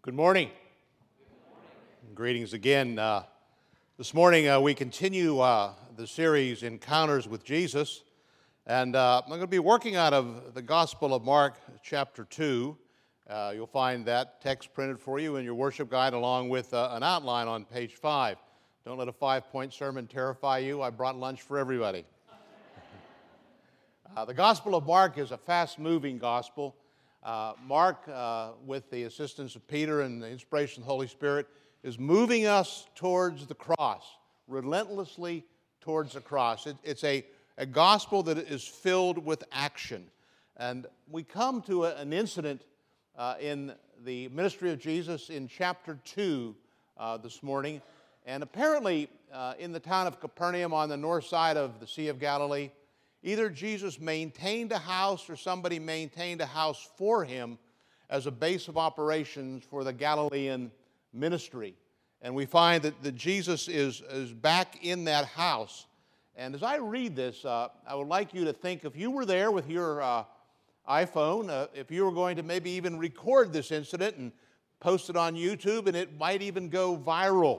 Good morning. Greetings again. This morning we continue the series Encounters with Jesus, and I'm going to be working out of the Gospel of Mark, chapter 2. You'll find that text printed for you in your worship guide along with an outline on page 5. Don't let a 5-point sermon terrify you. I brought lunch for everybody. The Gospel of Mark is a fast-moving gospel. Mark, with the assistance of Peter and the inspiration of the Holy Spirit, is moving us towards the cross, relentlessly towards the cross. It's a gospel that is filled with action. And we come to an incident in the ministry of Jesus in chapter 2 this morning. And apparently in the town of Capernaum on the north side of the Sea of Galilee, either Jesus maintained a house or somebody maintained a house for him as a base of operations for the Galilean ministry. And we find that Jesus is back in that house. And as I read this, I would like you to think, if you were there with your iPhone, if you were going to maybe even record this incident and post it on YouTube, and it might even go viral.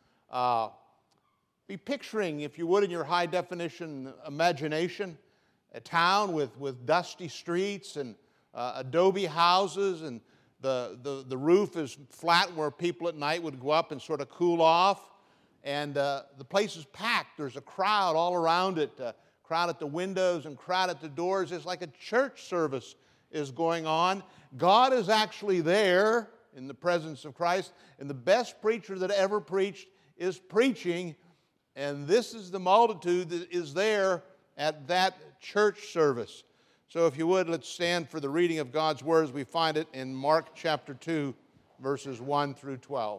Be picturing, if you would, in your high-definition imagination, a town with dusty streets and adobe houses, and the roof is flat where people at night would go up and sort of cool off, and the place is packed. There's a crowd all around it, crowd at the windows and crowd at the doors. It's like a church service is going on. God is actually there in the presence of Christ, and the best preacher that ever preached is preaching. And this is the multitude that is there at that church service. So if you would, let's stand for the reading of God's words. We find it in Mark chapter 2, verses 1 through 12.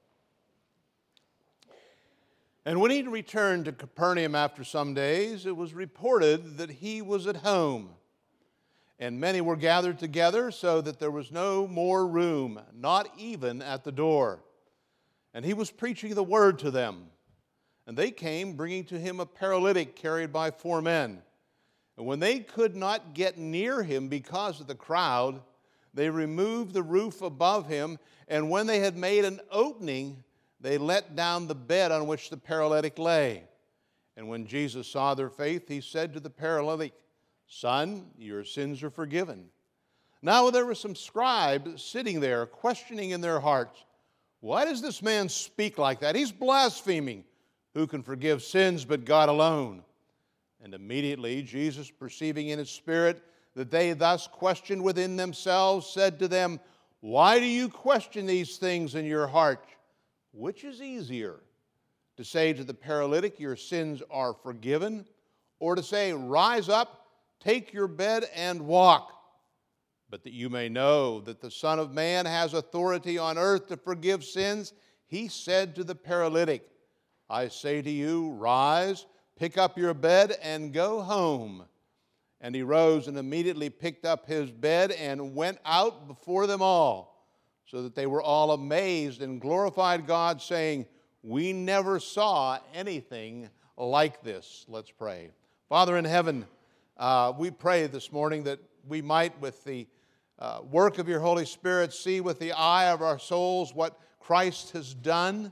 And when he returned to Capernaum after some days, it was reported that he was at home. And many were gathered together, so that there was no more room, not even at the door. And he was preaching the word to them. And they came, bringing to him a paralytic carried by 4 men. And when they could not get near him because of the crowd, they removed the roof above him, and when they had made an opening, they let down the bed on which the paralytic lay. And when Jesus saw their faith, he said to the paralytic, "Son, your sins are forgiven." Now there were some scribes sitting there, questioning in their hearts, "Why does this man speak like that? He's blaspheming. Who can forgive sins but God alone?" And immediately Jesus, perceiving in his spirit that they thus questioned within themselves, said to them, "Why do you question these things in your heart? Which is easier, to say to the paralytic, 'Your sins are forgiven,' or to say, 'Rise up, take your bed and walk'? But that you may know that the Son of Man has authority on earth to forgive sins, he said to the paralytic, 'I say to you, rise, pick up your bed, and go home.' And he rose and immediately picked up his bed and went out before them all, so that they were all amazed and glorified God, saying, 'We never saw anything like this.'" Let's pray. Father in heaven, we pray this morning that we might, with the work of your Holy Spirit, see with the eye of our souls what Christ has done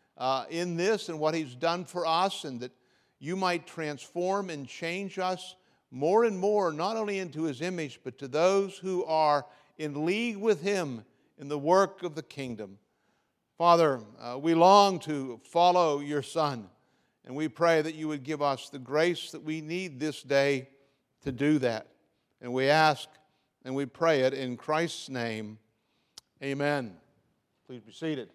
in this and what he's done for us, and that you might transform and change us more and more, not only into his image, but to those who are in league with him in the work of the kingdom. Father, we long to follow your Son, and we pray that you would give us the grace that we need this day to do that. And we ask and we pray it in Christ's name. Amen. Please be seated.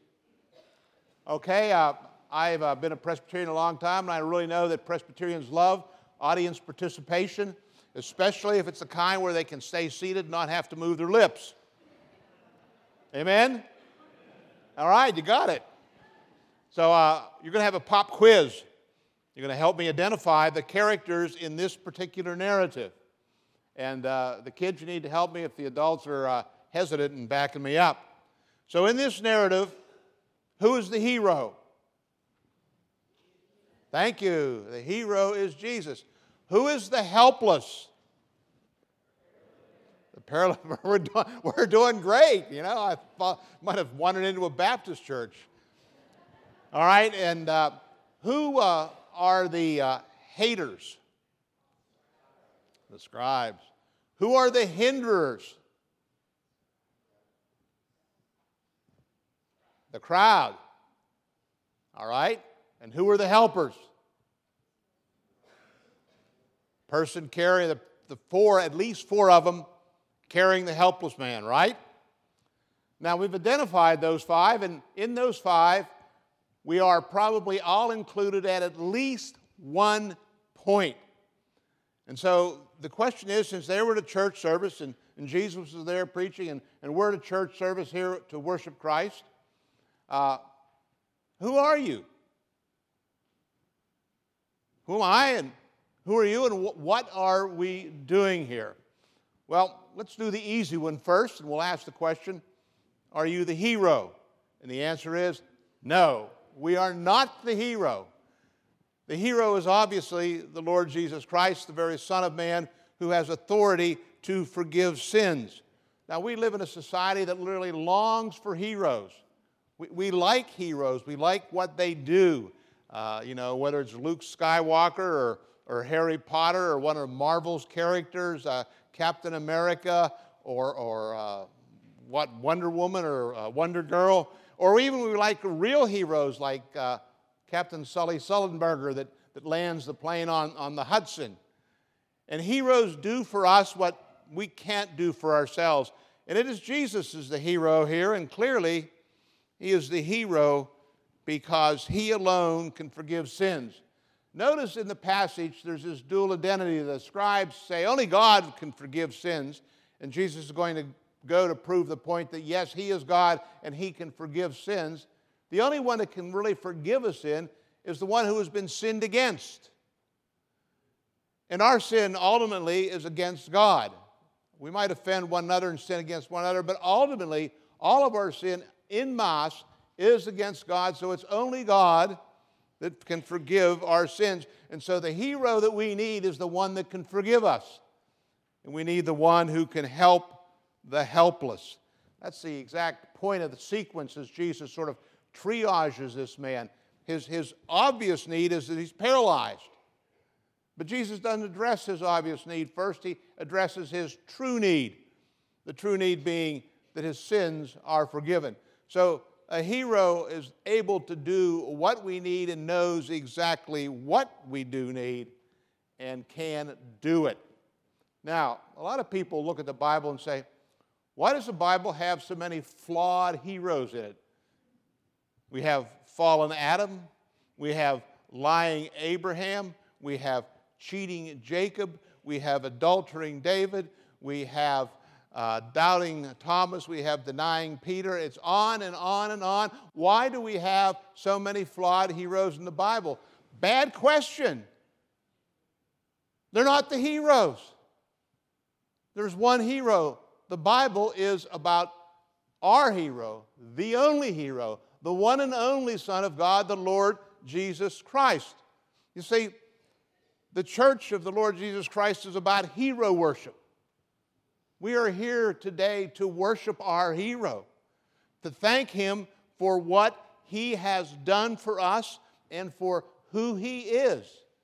Okay, I've been a Presbyterian a long time, and I really know that Presbyterians love audience participation, especially if it's the kind where they can stay seated and not have to move their lips. Amen? All right, you got it. So you're going to have a pop quiz. You're going to help me identify the characters in this particular narrative. And the kids, you need to help me if the adults are hesitant in backing me up. So in this narrative, who is the hero? Thank you. The hero is Jesus. Who is the helpless? The we're doing great. You know, might have wandered into a Baptist church. All right, and who are the haters? The scribes. Who are the hinderers? The crowd. All right, and who are the helpers? Person carrying at least four of them, carrying the helpless man, right? Now, we've identified those five, and in those five, we are probably all included at least one point. And so the question is, since they were at a church service, and Jesus was there preaching, and we're at a church service here to worship Christ, who are you? Who am I, and who are you, and what are we doing here? Well, let's do the easy one first, and we'll ask the question, are you the hero? And the answer is no, we are not the hero. The hero is obviously the Lord Jesus Christ, the very Son of Man, who has authority to forgive sins. Now, we live in a society that literally longs for heroes. We like heroes. We like what they do. Whether it's Luke Skywalker or Harry Potter or one of Marvel's characters, Captain America or Wonder Woman or Wonder Girl, or even we like real heroes like Captain Sully Sullenberger that lands the plane on the Hudson. And heroes do for us what we can't do for ourselves. And it is Jesus is the hero here, and clearly he is the hero because he alone can forgive sins. Notice in the passage there's this dual identity. The scribes say only God can forgive sins, and Jesus is going to go to prove the point that yes, he is God and he can forgive sins. The only one that can really forgive a sin is the one who has been sinned against. And our sin ultimately is against God. We might offend one another and sin against one another, but ultimately all of our sin en masse is against God, so it's only God that can forgive our sins. And so the hero that we need is the one that can forgive us. And we need the one who can help the helpless. That's the exact point of the sequence as Jesus sort of triages this man. His obvious need is that he's paralyzed. But Jesus doesn't address his obvious need. First, he addresses his true need. The true need being that his sins are forgiven. So a hero is able to do what we need and knows exactly what we do need and can do it. Now, a lot of people look at the Bible and say, why does the Bible have so many flawed heroes in it? We have fallen Adam, we have lying Abraham, we have cheating Jacob, we have adultering David, we have doubting Thomas, we have denying Peter. It's on and on and on. Why do we have so many flawed heroes in the Bible? Bad question. They're not the heroes. There's one hero. The Bible is about our hero, the only hero, the one and only Son of God, the Lord Jesus Christ. You see, the church of the Lord Jesus Christ is about hero worship. We are here today to worship our hero, to thank him for what he has done for us and for who he is.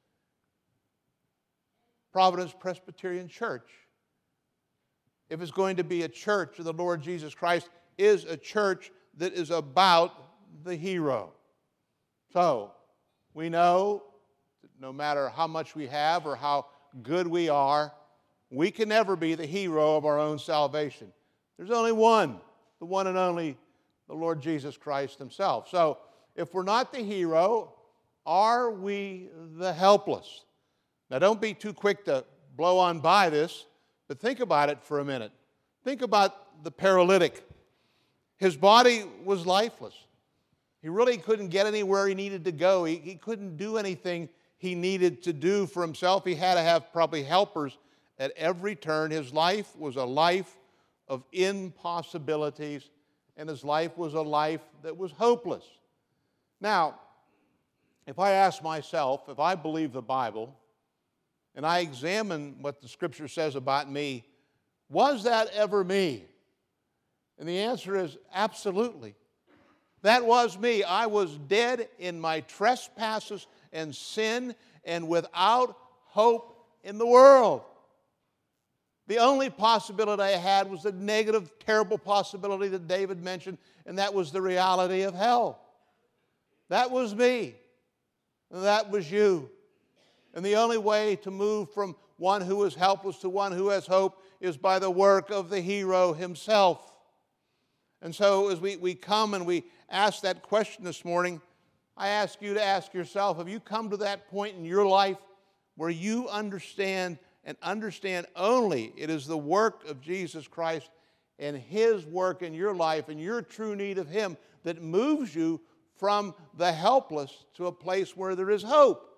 Providence Presbyterian Church, if it's going to be a church of the Lord Jesus Christ, is a church that is about the hero. So, we know that no matter how much we have or how good we are, we can never be the hero of our own salvation. There's only one, the one and only, the Lord Jesus Christ himself. So, if we're not the hero, are we the helpless? Now, don't be too quick to blow on by this, but think about it for a minute. Think about the paralytic. His body was lifeless. He really couldn't get anywhere he needed to go. He couldn't do anything he needed to do for himself. He had to have probably helpers at every turn. His life was a life of impossibilities, and his life was a life that was hopeless. Now, if I ask myself, if I believe the Bible, and I examine what the Scripture says about me, Was that ever me? And the answer is absolutely. That was me. I was dead in my trespasses and sin and without hope in the world. The only possibility I had was the negative, terrible possibility that David mentioned, and that was the reality of hell. That was me. And that was you. And the only way to move from one who is helpless to one who has hope is by the work of the hero himself. And so as we come and we ask that question this morning, I ask you to ask yourself, have you come to that point in your life where you understand and understand only it is the work of Jesus Christ and His work in your life and your true need of Him that moves you from the helpless to a place where there is hope?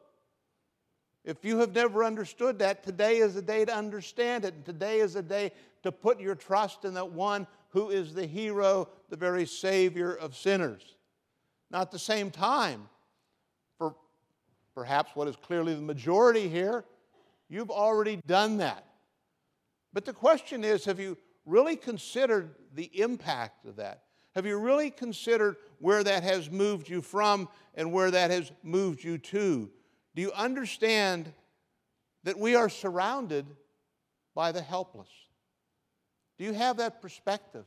If you have never understood that, today is the day to understand it. And today is the day to put your trust in that one who is the hero, the very Savior of sinners. Now, at the same time, for perhaps what is clearly the majority here, you've already done that. But the question is, have you really considered the impact of that? Have you really considered where that has moved you from and where that has moved you to? Do you understand that we are surrounded by the helpless? Do you have that perspective?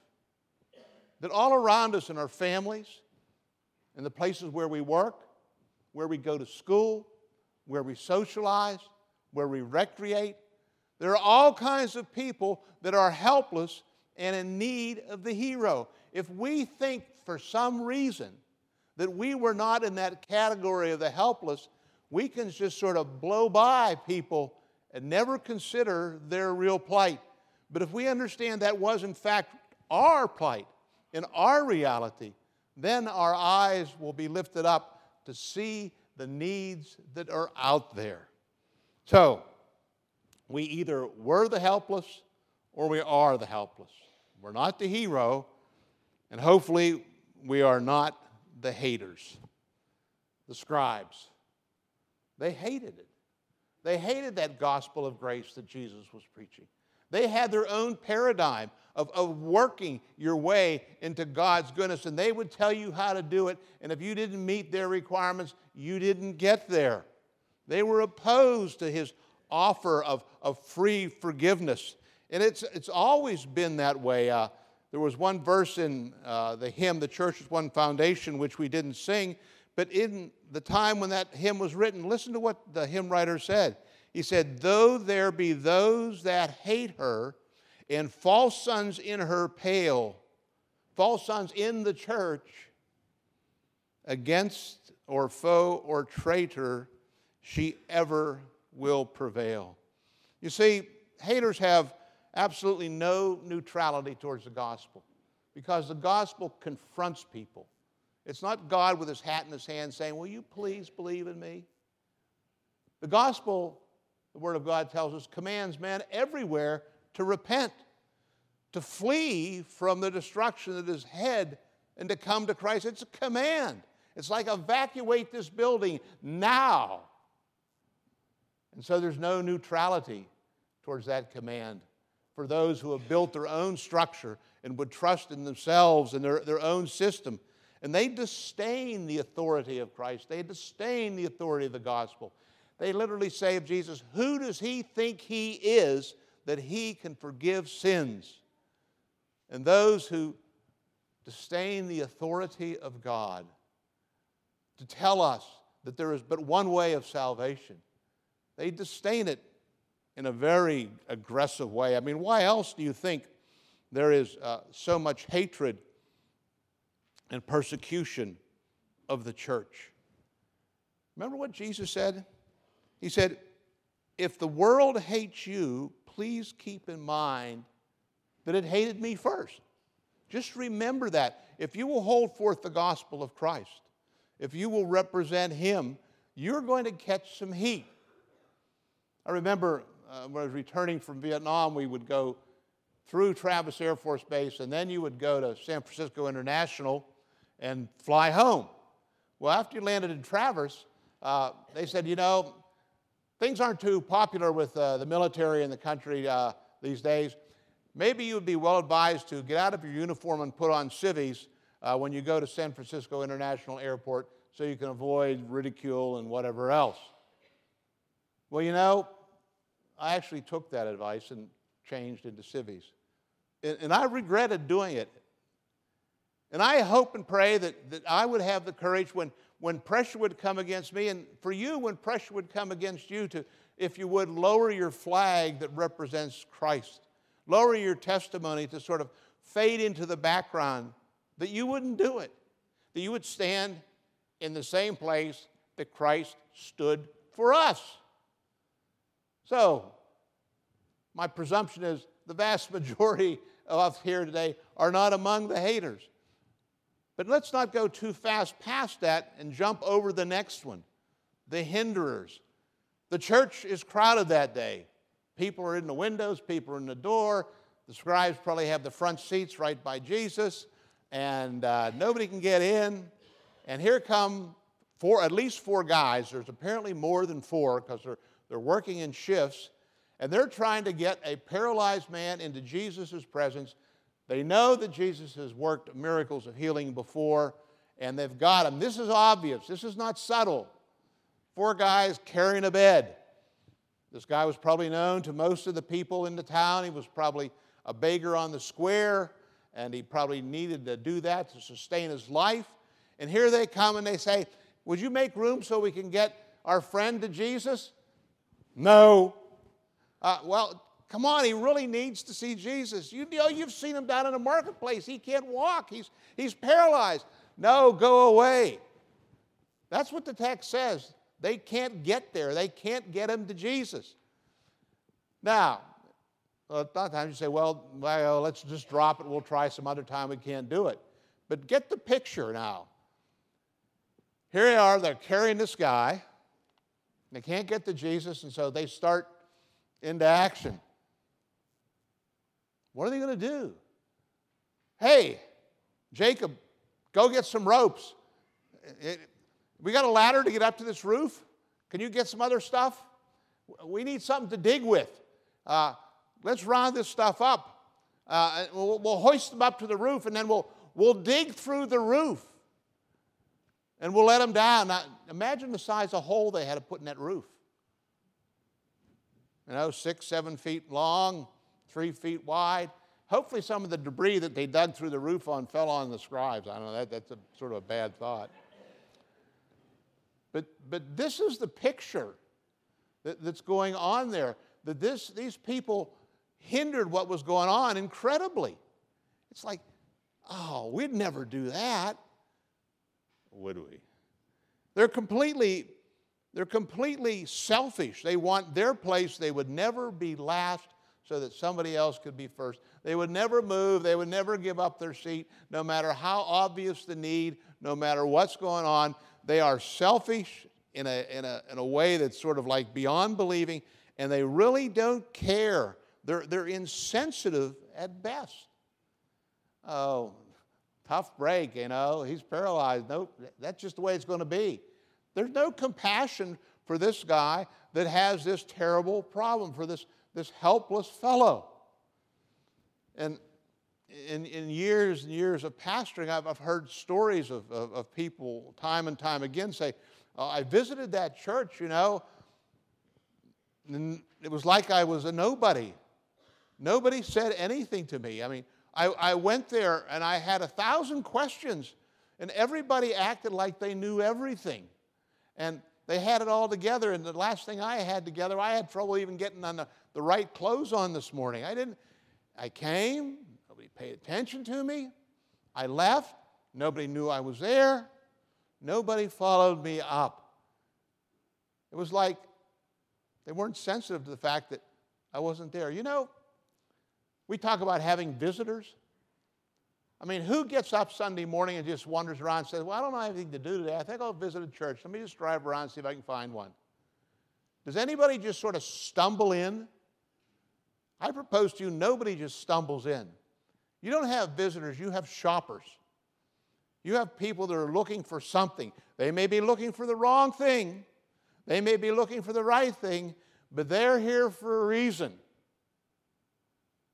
That all around us in our families, in the places where we work, where we go to school, where we socialize, where we recreate, there are all kinds of people that are helpless and in need of the hero. If we think for some reason that we were not in that category of the helpless, we can just sort of blow by people and never consider their real plight. But if we understand that was in fact our plight, in our reality, then our eyes will be lifted up to see the needs that are out there. So, we either were the helpless or we are the helpless. We're not the hero, and hopefully we are not the haters. The scribes, they hated it. They hated that gospel of grace that Jesus was preaching. They had their own paradigm of working your way into God's goodness, and they would tell you how to do it, and if you didn't meet their requirements, you didn't get there. They were opposed to His offer of free forgiveness, and it's always been that way. There was one verse in the hymn, The Church is One Foundation, which we didn't sing, but in the time when that hymn was written, listen to what the hymn writer said. He said, "Though there be those that hate her, and false sons in her pale, false sons in the church, against or foe or traitor, she ever will prevail." You see, haters have absolutely no neutrality towards the gospel because the gospel confronts people. It's not God with His hat in His hand saying, "Will you please believe in me?" The gospel, the Word of God tells us, commands men everywhere to repent, to flee from the destruction that is ahead, and to come to Christ. It's a command. It's like, evacuate this building now. And so there's no neutrality towards that command for those who have built their own structure and would trust in themselves and their own system. And they disdain the authority of Christ. They disdain the authority of the gospel. They literally say of Jesus, who does He think He is that He can forgive sins? And those who disdain the authority of God to tell us that there is but one way of salvation, they disdain it in a very aggressive way. I mean, why else do you think there is so much hatred and persecution of the church? Remember what Jesus said? He said, if the world hates you, please keep in mind that it hated me first. Just remember that. If you will hold forth the gospel of Christ, if you will represent Him, you're going to catch some heat. I remember when I was returning from Vietnam, we would go through Travis Air Force Base, and then you would go to San Francisco International and fly home. Well, after you landed in Traverse, they said, you know, things aren't too popular with the military in the country these days. maybe you would be well advised to get out of your uniform and put on civvies when you go to San Francisco International Airport so you can avoid ridicule and whatever else. Well, you know, I actually took that advice and changed into civvies. And I regretted doing it. And I hope and pray that I would have the courage when pressure would come against me, and for you, when pressure would come against you, to, if you would, lower your flag that represents Christ. Lower your testimony to sort of fade into the background, that you wouldn't do it. That you would stand in the same place that Christ stood for us. So, my presumption is the vast majority of us here today are not among the haters. But let's not go too fast past that and jump over the next one, the hinderers. The church is crowded that day. People are in the windows, people are in the door. The scribes probably have the front seats right by Jesus, and nobody can get in. And here come at least four guys. There's apparently more than four because they're working in shifts, and they're trying to get a paralyzed man into Jesus' presence. They know that Jesus has worked miracles of healing before, and they've got him. This is obvious. This is not subtle. Four guys carrying a bed. This guy was probably known to most of the people in the town. He was probably a beggar on the square, and he probably needed to do that to sustain his life. And here they come and they say, "Would you make room so we can get our friend to Jesus?" No. Well, come on, he really needs to see Jesus. You know, you've seen him down in the marketplace. He can't walk. He's paralyzed. No, go away. That's what the text says. They can't get there. They can't get him to Jesus. Now, a lot of times you say, well, let's just drop it. We'll try some other time. We can't do it. But get the picture now. Here they are. They're carrying this guy. They can't get to Jesus, and so they start into action. What are they going to do? Hey, Jacob, go get some ropes. We got a ladder to get up to this roof. Can you get some other stuff? We need something to dig with. Let's round this stuff up. We'll hoist them up to the roof, and then we'll dig through the roof. And we'll let them down. Now, imagine the size of hole they had to put in that roof. 6, 7 feet long, 3 feet wide. Hopefully some of the debris that they dug through the roof fell on the scribes. I don't know, that's sort of a bad thought. But this is the picture that's going on there. That these people hindered what was going on incredibly. It's like, oh, we'd never do that. Would we? They're completely selfish. They want their place. They would never be last so that somebody else could be first. They would never move. They would never give up their seat, no matter how obvious the need, no matter what's going on. They are selfish in a way that's sort of like beyond believing, and they really don't care. They're insensitive at best. Oh, tough break, he's paralyzed. Nope, that's just the way it's going to be. There's no compassion for this guy that has this terrible problem, for this helpless fellow. And in years and years of pastoring, I've heard stories of people time and time again say, I visited that church, and it was like I was a nobody. Nobody said anything to me. I mean, I went there and I had 1,000 questions, and everybody acted like they knew everything. And they had it all together, and the last thing I had together, I had trouble even getting on the right clothes on this morning. I came, nobody paid attention to me. I left, nobody knew I was there. Nobody followed me up. It was like they weren't sensitive to the fact that I wasn't there. We talk about having visitors. I mean, who gets up Sunday morning and just wanders around and says, well, I don't have anything to do today. I think I'll visit a church. Let me just drive around and see if I can find one. Does anybody just sort of stumble in? I propose to you, nobody just stumbles in. You don't have visitors, you have shoppers. You have people that are looking for something. They may be looking for the wrong thing. They may be looking for the right thing, but they're here for a reason.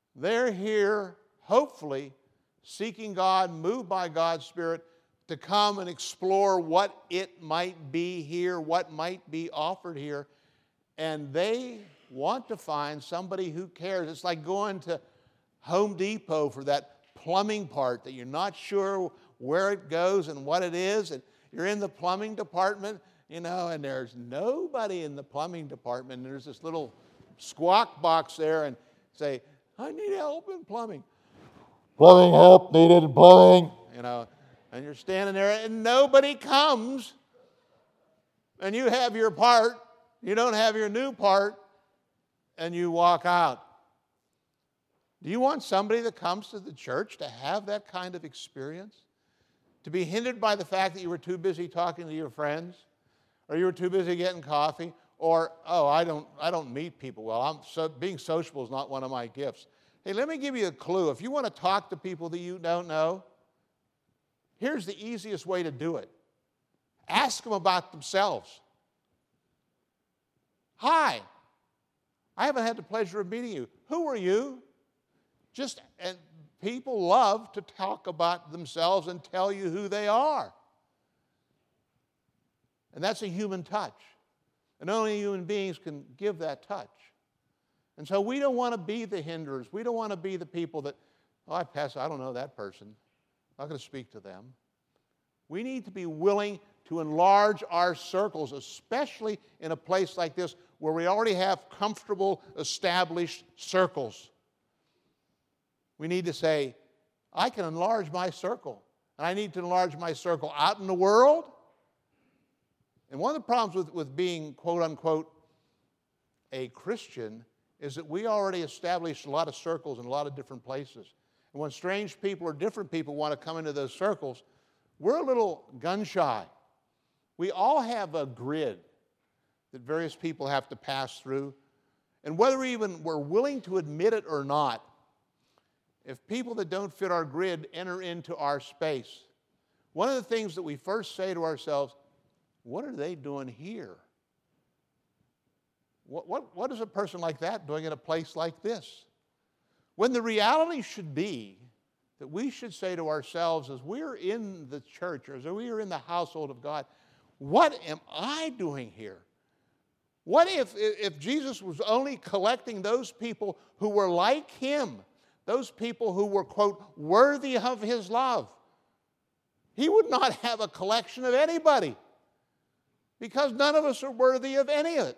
They're here, hopefully, seeking God, moved by God's Spirit, to come and explore what it might be here, what might be offered here. And they want to find somebody who cares. It's like going to Home Depot for that plumbing part that you're not sure where it goes and what it is. And you're in the plumbing department, and there's nobody in the plumbing department. And there's this little squawk box there and say, I need help in plumbing. Plumbing help needed in plumbing. And you're standing there and nobody comes. And you have your part. You don't have your new part. And you walk out. Do you want somebody that comes to the church to have that kind of experience? To be hindered by the fact that you were too busy talking to your friends? Or you were too busy getting coffee? Or, I don't meet people well. Being sociable is not one of my gifts. Hey, let me give you a clue. If you want to talk to people that you don't know, here's the easiest way to do it. Ask them about themselves. Hi, I haven't had the pleasure of meeting you. Who are you? And people love to talk about themselves and tell you who they are. And that's a human touch. And only human beings can give that touch. And so we don't want to be the hinderers. We don't want to be the people that, I don't know that person. I'm not going to speak to them. We need to be willing to enlarge our circles, especially in a place like this where we already have comfortable, established circles. We need to say, I can enlarge my circle. And I need to enlarge my circle out in the world. And one of the problems with being, quote unquote, a Christian is that we already established a lot of circles in a lot of different places. And when strange people or different people want to come into those circles, we're a little gun shy. We all have a grid that various people have to pass through. And whether we're willing to admit it or not, if people that don't fit our grid enter into our space, one of the things that we first say to ourselves, what are they doing here? What is a person like that doing in a place like this? When the reality should be that we should say to ourselves as we're in the church or as we are in the household of God, what am I doing here? What if Jesus was only collecting those people who were like him, those people who were, quote, worthy of his love? He would not have a collection of anybody because none of us are worthy of any of it.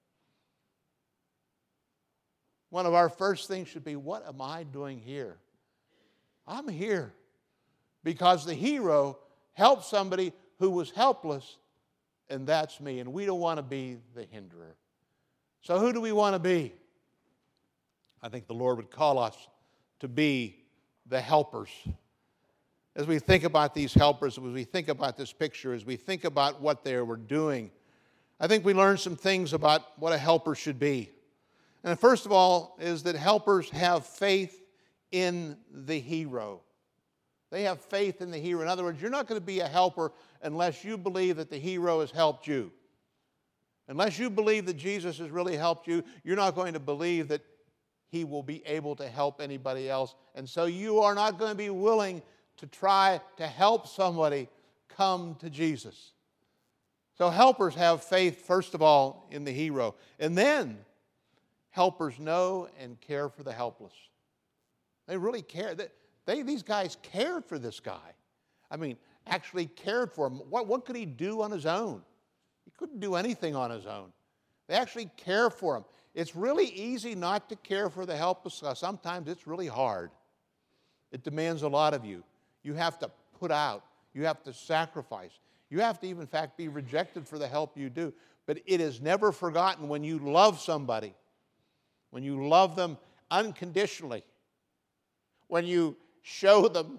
One of our first things should be, what am I doing here? I'm here because the hero helped somebody who was helpless, and that's me. And we don't want to be the hinderer. So who do we want to be? I think the Lord would call us to be the helpers. As we think about these helpers, as we think about this picture, as we think about what they were doing, I think we learn some things about what a helper should be. And first of all is that helpers have faith in the hero. They have faith in the hero. In other words, you're not going to be a helper unless you believe that the hero has helped you. Unless you believe that Jesus has really helped you, you're not going to believe that he will be able to help anybody else. And so you are not going to be willing to try to help somebody come to Jesus. So helpers have faith, first of all, in the hero. And then helpers know and care for the helpless. They really care. These guys cared for this guy. Actually cared for him. What could he do on his own? He couldn't do anything on his own. They actually care for him. It's really easy not to care for the helpless. Sometimes it's really hard. It demands a lot of you. You have to put out. You have to sacrifice. You have to even, in fact, be rejected for the help you do. But it is never forgotten when you love somebody, when you love them unconditionally, when you show them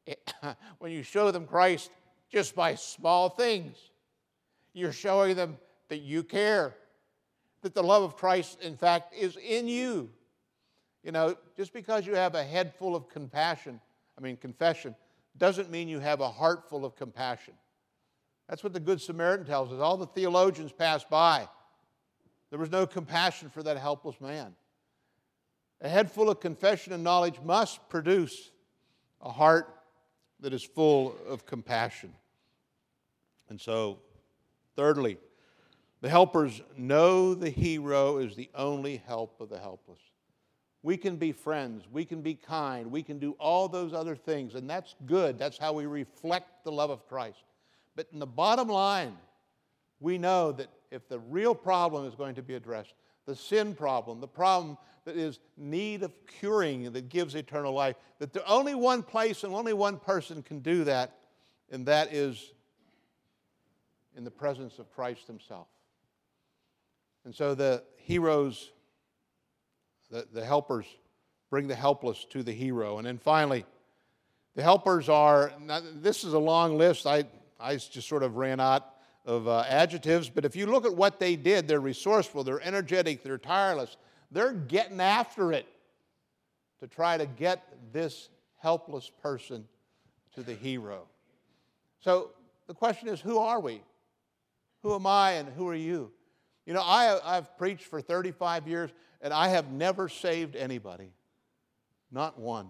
Christ just by small things. You're showing them that you care, that the love of Christ, in fact, is in you. Just because you have a head full of confession, doesn't mean you have a heart full of compassion. That's what the Good Samaritan tells us. All the theologians passed by. There was no compassion for that helpless man. A head full of confession and knowledge must produce a heart that is full of compassion. And so, thirdly, the helpers know the hero is the only help of the helpless. We can be friends, we can be kind, we can do all those other things, and that's good. That's how we reflect the love of Christ. But in the bottom line, we know that if the real problem is going to be addressed, the sin problem, the problem that is need of curing that gives eternal life, that there only one place and only one person can do that, and that is in the presence of Christ himself. And so the heroes, the helpers, bring the helpless to the hero. And then finally, the helpers are, this is a long list. I just sort of ran out of adjectives, but if you look at what they did, they're resourceful, they're energetic, they're tireless. They're getting after it to try to get this helpless person to the hero. So the question is, who are we? Who am I and who are you? You know, I've preached for 35 years, and I have never saved anybody. Not one.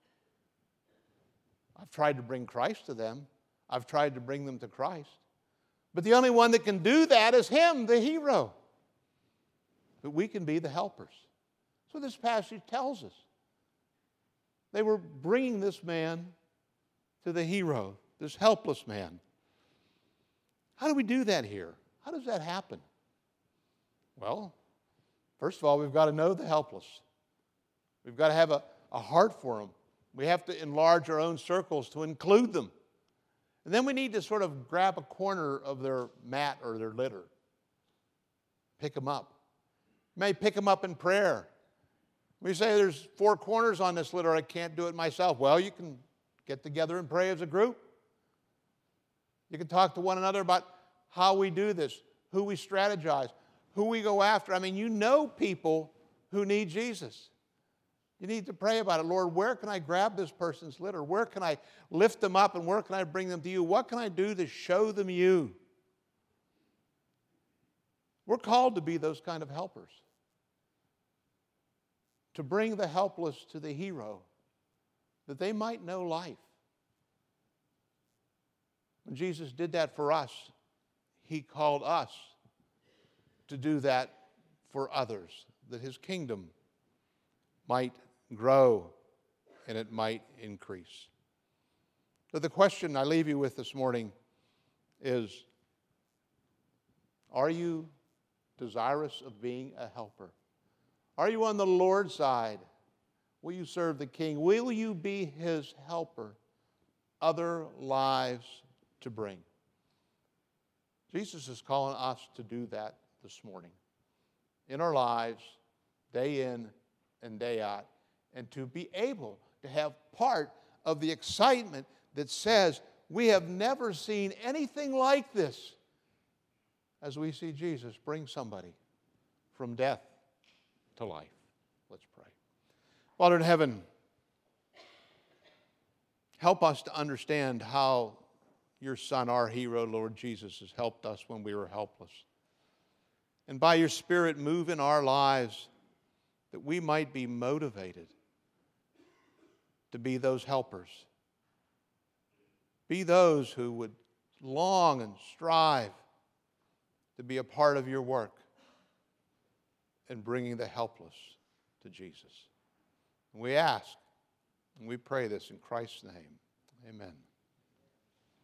I've tried to bring Christ to them. I've tried to bring them to Christ. But the only one that can do that is him, the hero. But we can be the helpers. So this passage tells us. They were bringing this man to the hero, this helpless man. How do we do that here? How does that happen? Well, first of all, we've got to know the helpless. We've got to have a heart for them. We have to enlarge our own circles to include them. And then we need to sort of grab a corner of their mat or their litter. Pick them up. You may pick them up in prayer. We say there's 4 corners on this litter, I can't do it myself. Well, you can get together and pray as a group. You can talk to one another about how we do this, who we strategize, who we go after. I mean, you know people who need Jesus. You need to pray about it. Lord, where can I grab this person's litter? Where can I lift them up and where can I bring them to you? What can I do to show them you? We're called to be those kind of helpers. To bring the helpless to the hero, that they might know life. When Jesus did that for us, he called us to do that for others, that his kingdom might grow and it might increase. So the question I leave you with this morning is, are you desirous of being a helper? Are you on the Lord's side? Will you serve the King? Will you be his helper? Other lives to bring. Jesus is calling us to do that this morning. In our lives, day in and day out. And to be able to have part of the excitement that says, we have never seen anything like this, as we see Jesus bring somebody from death to life. Let's pray. Father in heaven, help us to understand how your Son, our hero, Lord Jesus, has helped us when we were helpless. And by your Spirit, move in our lives that we might be motivated to be those helpers. Be those who would long and strive to be a part of your work in bringing the helpless to Jesus. And we ask and we pray this in Christ's name. Amen.